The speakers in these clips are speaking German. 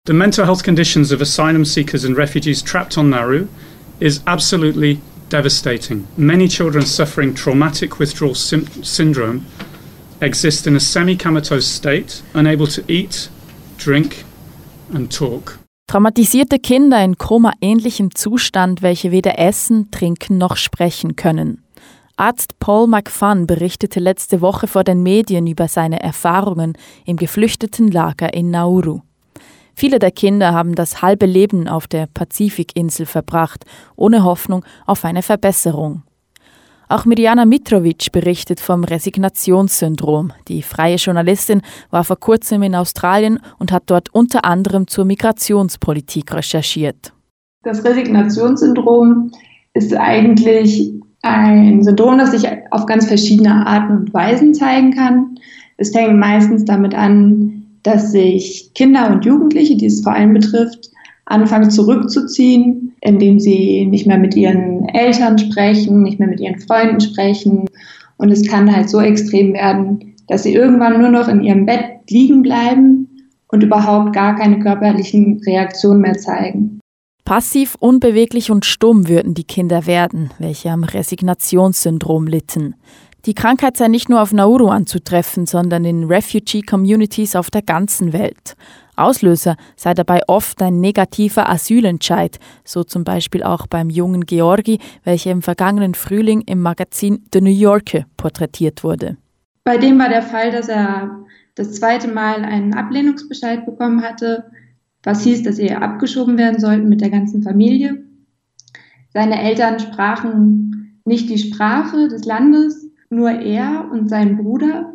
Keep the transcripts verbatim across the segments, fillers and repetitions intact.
The mental health conditions of asylum seekers and refugees trapped on Nauru is absolutely devastating. Many children suffering traumatic withdrawal sim- syndrome exist in a semi-comatose state, unable to eat, drink and talk. Traumatisierte Kinder in koma-ähnlichem Zustand, welche weder essen, trinken noch sprechen können. Arzt Paul McFadden berichtete letzte Woche vor den Medien über seine Erfahrungen im Geflüchtetenlager in Nauru. Viele der Kinder haben das halbe Leben auf der Pazifikinsel verbracht, ohne Hoffnung auf eine Verbesserung. Auch Mirjana Mitrovic berichtet vom Resignationssyndrom. Die freie Journalistin war vor kurzem in Australien und hat dort unter anderem zur Migrationspolitik recherchiert. Das Resignationssyndrom ist eigentlich ein Syndrom, das sich auf ganz verschiedene Arten und Weisen zeigen kann. Es fängt meistens damit an, dass sich Kinder und Jugendliche, die es vor allem betrifft, anfangen zurückzuziehen, indem sie nicht mehr mit ihren Eltern sprechen, nicht mehr mit ihren Freunden sprechen. Und es kann halt so extrem werden, dass sie irgendwann nur noch in ihrem Bett liegen bleiben und überhaupt gar keine körperlichen Reaktionen mehr zeigen. Passiv, unbeweglich und stumm würden die Kinder werden, welche am Resignationssyndrom litten. Die Krankheit sei nicht nur auf Nauru anzutreffen, sondern in Refugee-Communities auf der ganzen Welt. Auslöser sei dabei oft ein negativer Asylentscheid, so zum Beispiel auch beim jungen Georgi, welcher im vergangenen Frühling im Magazin The New Yorker porträtiert wurde. Bei dem war der Fall, dass er das zweite Mal einen Ablehnungsbescheid bekommen hatte, was hieß, dass sie abgeschoben werden sollten mit der ganzen Familie. Seine Eltern sprachen nicht die Sprache des Landes, nur er und sein Bruder.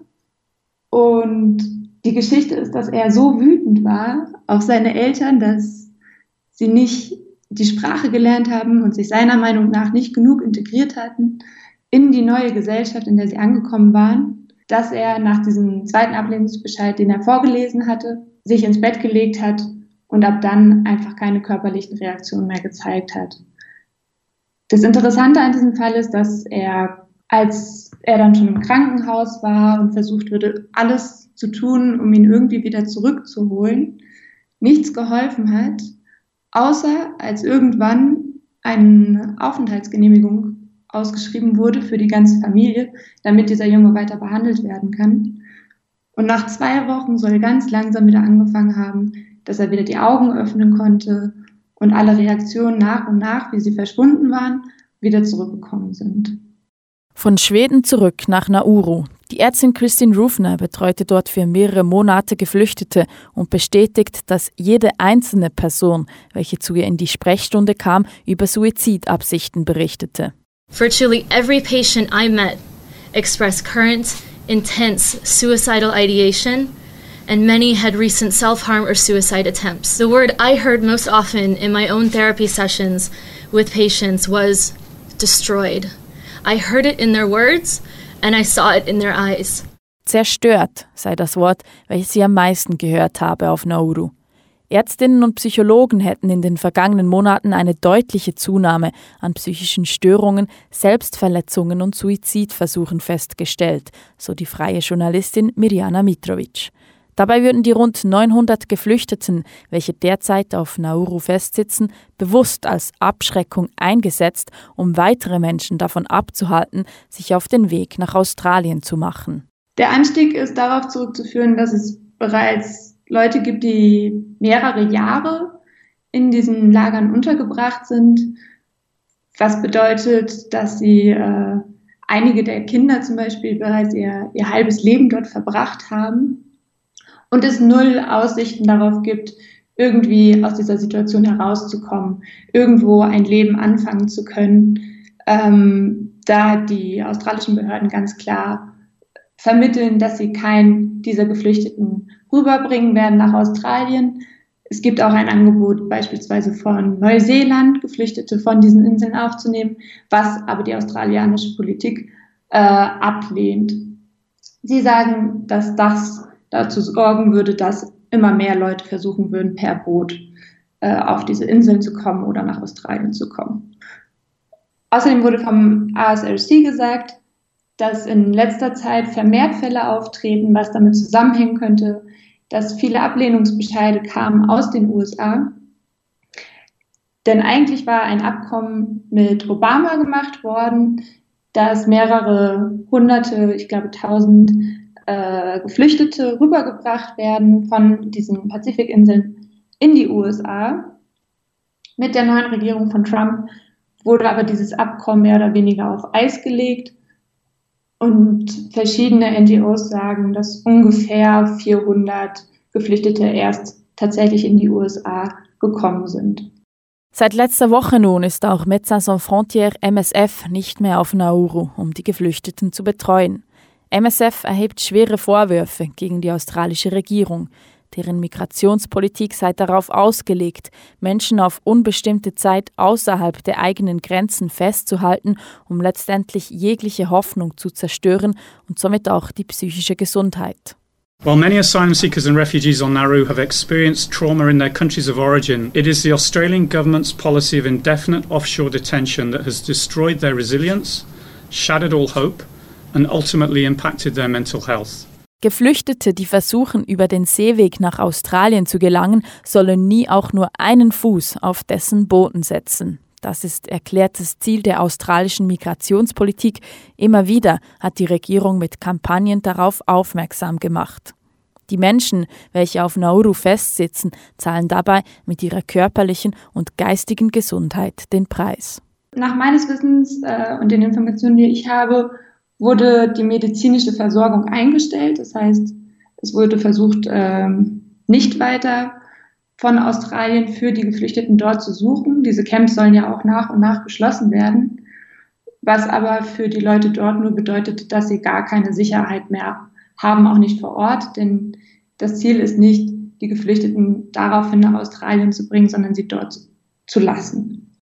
Und die Geschichte ist, dass er so wütend war auf seine Eltern, dass sie nicht die Sprache gelernt haben und sich seiner Meinung nach nicht genug integriert hatten in die neue Gesellschaft, in der sie angekommen waren, dass er nach diesem zweiten Ablehnungsbescheid, den er vorgelesen hatte, sich ins Bett gelegt hat und ab dann einfach keine körperlichen Reaktionen mehr gezeigt hat. Das Interessante an diesem Fall ist, dass er, als er dann schon im Krankenhaus war und versucht wurde, alles zu tun, um ihn irgendwie wieder zurückzuholen, nichts geholfen hat, außer als irgendwann eine Aufenthaltsgenehmigung ausgeschrieben wurde für die ganze Familie, damit dieser Junge weiter behandelt werden kann. Und nach zwei Wochen soll ganz langsam wieder angefangen haben, dass er wieder die Augen öffnen konnte und alle Reaktionen nach und nach, wie sie verschwunden waren, wieder zurückgekommen sind. Von Schweden zurück nach Nauru. Die Ärztin Kristin Rufner betreute dort für mehrere Monate Geflüchtete und bestätigt, dass jede einzelne Person, welche zu ihr in die Sprechstunde kam, über Suizidabsichten berichtete. Virtually every patient I met expressed current, intense suicidal ideation, and many had recent self-harm or suicide attempts. The word I heard most often in my own therapy sessions with patients was destroyed. I heard it in their words and I saw it in their eyes. Zerstört sei das Wort, welches sie am meisten gehört habe auf Nauru. Ärztinnen und Psychologen hätten in den vergangenen Monaten eine deutliche Zunahme an psychischen Störungen, Selbstverletzungen und Suizidversuchen festgestellt, so die freie Journalistin Mirjana Mitrovic. Dabei würden die rund neunhundert Geflüchteten, welche derzeit auf Nauru festsitzen, bewusst als Abschreckung eingesetzt, um weitere Menschen davon abzuhalten, sich auf den Weg nach Australien zu machen. Der Anstieg ist darauf zurückzuführen, dass es bereits Leute gibt, die mehrere Jahre in diesen Lagern untergebracht sind, was bedeutet, dass sie äh, einige der Kinder zum Beispiel bereits ihr, ihr halbes Leben dort verbracht haben. Und es null Aussichten darauf gibt, irgendwie aus dieser Situation herauszukommen, irgendwo ein Leben anfangen zu können, ähm, da die australischen Behörden ganz klar vermitteln, dass sie keinen dieser Geflüchteten rüberbringen werden nach Australien. Es gibt auch ein Angebot beispielsweise von Neuseeland, Geflüchtete von diesen Inseln aufzunehmen, was aber die australianische Politik äh, ablehnt. Sie sagen, dass das dazu sorgen würde, dass immer mehr Leute versuchen würden, per Boot äh, auf diese Inseln zu kommen oder nach Australien zu kommen. Außerdem wurde vom A S R C gesagt, dass in letzter Zeit vermehrt Fälle auftreten, was damit zusammenhängen könnte, dass viele Ablehnungsbescheide kamen aus den U S A. Denn eigentlich war ein Abkommen mit Obama gemacht worden, dass mehrere hunderte, ich glaube tausend äh, Geflüchtete rübergebracht werden von diesen Pazifikinseln in die U S A. Mit der neuen Regierung von Trump wurde aber dieses Abkommen mehr oder weniger auf Eis gelegt. Und verschiedene N G Os sagen, dass ungefähr vierhundert Geflüchtete erst tatsächlich in die U S A gekommen sind. Seit letzter Woche nun ist auch Médecins Sans Frontières M S F nicht mehr auf Nauru, um die Geflüchteten zu betreuen. M S F erhebt schwere Vorwürfe gegen die australische Regierung. Deren Migrationspolitik sei darauf ausgelegt, Menschen auf unbestimmte Zeit außerhalb der eigenen Grenzen festzuhalten, um letztendlich jegliche Hoffnung zu zerstören und somit auch die psychische Gesundheit. While many asylum seekers and refugees on Nauru have experienced trauma in their countries of origin, it is the Australian government's policy of indefinite offshore detention that has destroyed their resilience, shattered all hope, and ultimately impacted their mental health. Geflüchtete, die versuchen, über den Seeweg nach Australien zu gelangen, sollen nie auch nur einen Fuß auf dessen Boden setzen. Das ist erklärtes Ziel der australischen Migrationspolitik. Immer wieder hat die Regierung mit Kampagnen darauf aufmerksam gemacht. Die Menschen, welche auf Nauru festsitzen, zahlen dabei mit ihrer körperlichen und geistigen Gesundheit den Preis. Nach meines Wissens äh, und den Informationen, die ich habe, wurde die medizinische Versorgung eingestellt. Das heißt, es wurde versucht, ähm, nicht weiter von Australien für die Geflüchteten dort zu suchen. Diese Camps sollen ja auch nach und nach geschlossen werden, was aber für die Leute dort nur bedeutet, dass sie gar keine Sicherheit mehr haben, auch nicht vor Ort, denn das Ziel ist nicht, die Geflüchteten daraufhin nach Australien zu bringen, sondern sie dort zu lassen.